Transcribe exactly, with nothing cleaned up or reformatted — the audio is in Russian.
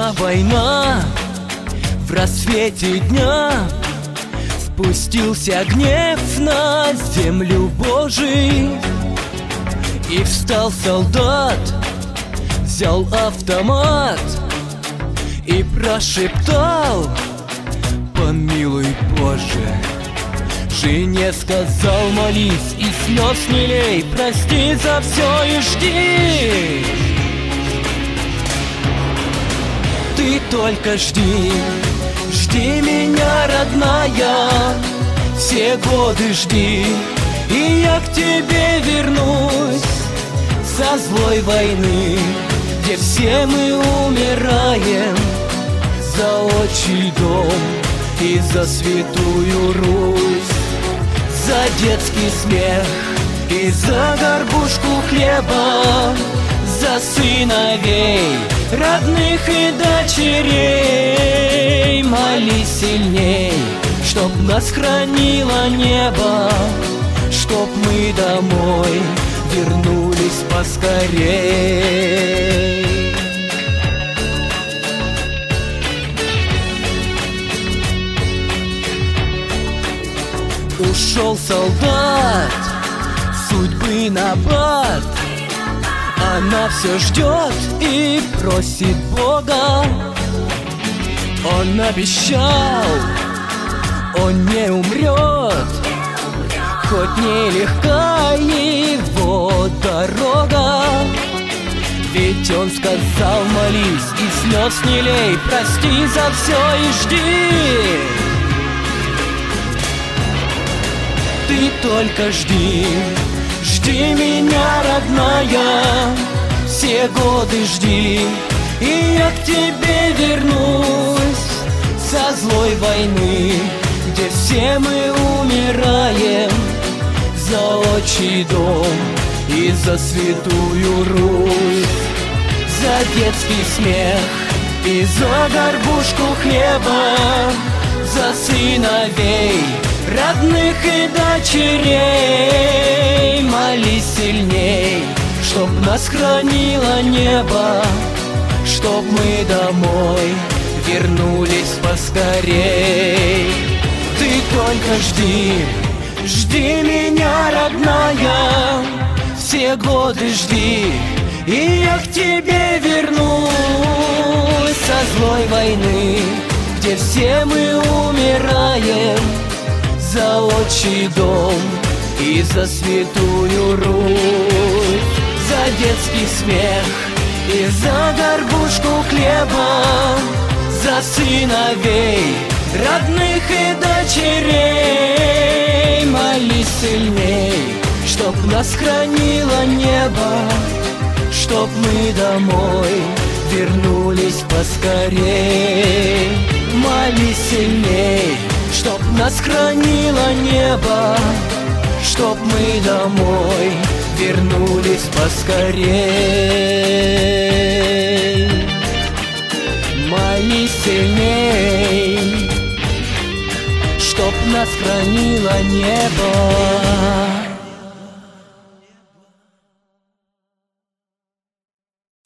Пришла война в рассвете дня, спустился гнев на землю Божий, и встал солдат, взял автомат и прошептал: помилуй, Боже. Жене сказал: молись и слез не лей, прости за все и жди. Ты только жди, жди меня, родная, все годы жди, и я к тебе вернусь со злой войны, где все мы умираем за отчий дом и за святую Русь, за детский смех и за горбушку хлеба, за сыновей, родных и дочерей. Молись сильней, чтоб нас хранило небо, чтоб мы домой вернулись поскорей. Ушел солдат, судьбы набат, она все ждет и просит Бога. Он обещал, он не умрет, хоть нелегка его дорога. Ведь он сказал: молись и слез не лей, прости за все и жди. Ты только жди, жди меня, родная, все годы жди, и я к тебе вернусь со злой войны, где все мы умираем за отчий дом и за святую Русь, за детский смех и за горбушку хлеба, за сыновей, родных и дочерей. Молись сильней, чтоб нас хранило небо, чтоб мы домой вернулись поскорей. Ты только жди, жди меня, родная, все годы жди, и я к тебе вернусь со злой войны, где все мы умираем за отчий дом и за святую Русь, за детский смех и за горбушку хлеба, за сыновей, родных и дочерей. Молись сильней, чтоб нас хранило небо, чтоб мы домой вернулись поскорей. Молись сильней, чтоб нас хранило небо, чтоб мы домой вернулись поскорей. Молись сильней, чтоб нас хранило небо.